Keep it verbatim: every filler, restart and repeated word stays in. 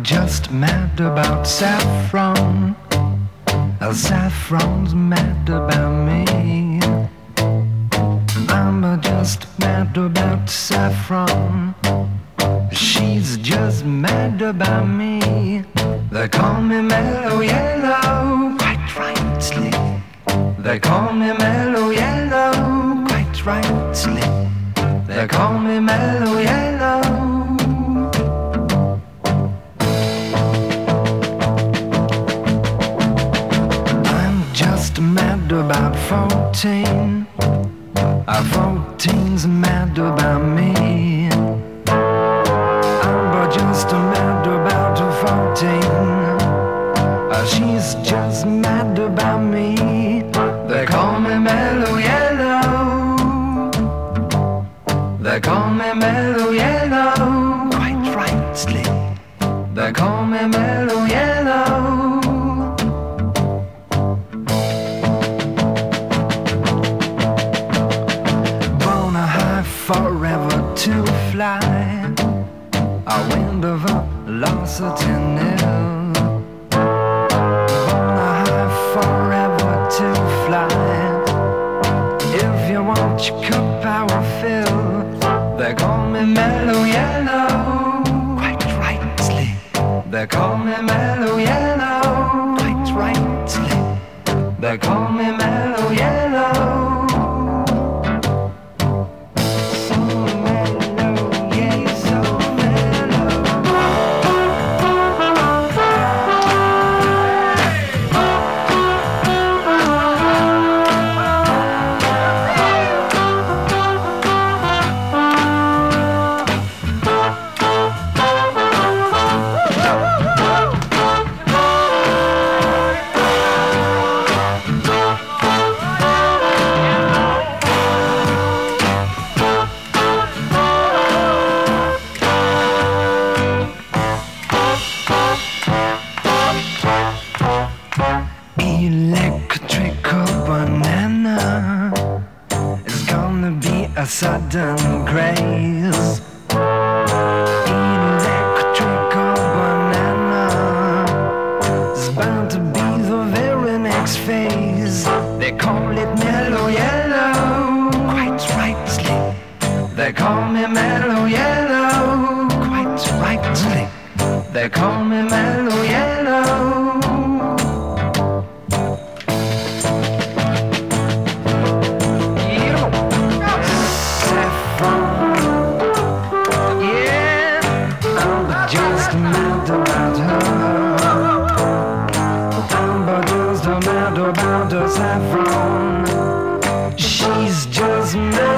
just mad about saffron. Uh, Saffron's mad about me. I'm uh, just mad about saffron. She's just mad about me. They call me Mellow Yellow, quite rightly. They call me Mellow Yellow, quite rightly. They call me Mellow Yellow. I'm just mad about fourteen. Uh, fourteen's mad about me. I'm just mad about fourteen. Uh, she's just mad about me. They call me Mellow Yellow. They call me Mellow Yellow, quite rightly. They call me Mellow Yellow. Forever to fly, a wind of velocity nil. Born high forever to fly. If you want your cup, I will fill. They call me Mellow Yellow, quite rightly. They call me Mellow Yellow, quite rightly. They call me Mellow Yellow. Electrical banana is gonna be a sudden craze. Electrical banana is bound to be the very next phase. They call it Mellow Yellow, quite rightly. They call me Mellow Yellow, quite rightly. They call me Mellow Yellow. Just mad about her. I'm just mad about her saffron. She's just mad.